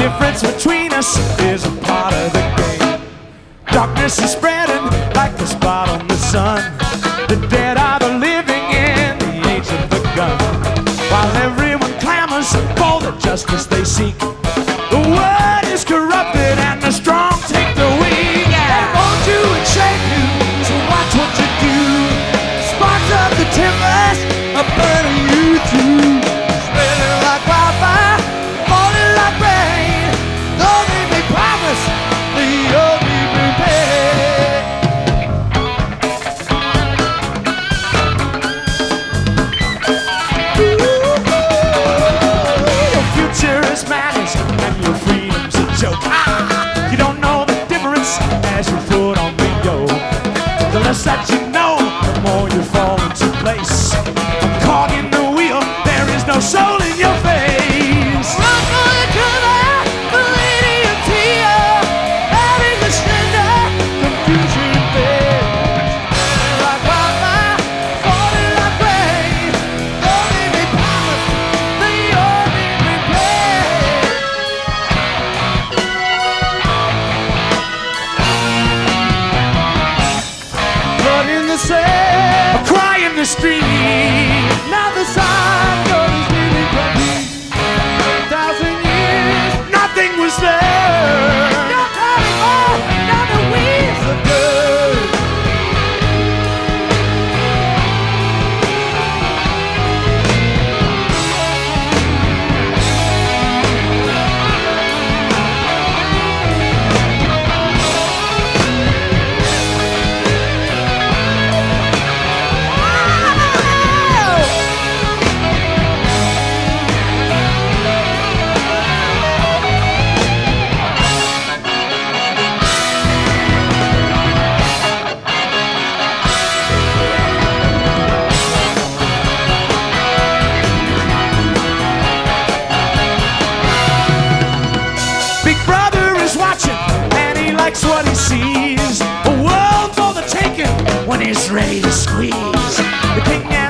difference between us is a part of the game. Darkness is spreading like a spot on the sun. The dead are the living in the age of the gun. While everyone clamors for the justice they seek, the word is corrupted and the strong take the weak. They mold you and shape you, so watch what you do. Sparks of the timbers are burning you through. Spreading like wildfire, falling like rain. Though they may promise, they only repay. Your future is madness and your freedom's a joke. You don't know the difference as you put on the yoke. The less that you know, the more you fall into place. A cog in the wheel, there is no soul in your face. Run for the cover, the lady of tear, having the slender confusion face. Like wildfire, falling like rain. Though they may promise, they only repay. Blood in the sand, a cry in the street. Now the sign goes really complete. 1,000 years, nothing was there. Not anymore, not the wheels of good. Big brother is watching and he likes what he sees. A world for the taking when he's ready to squeeze. The king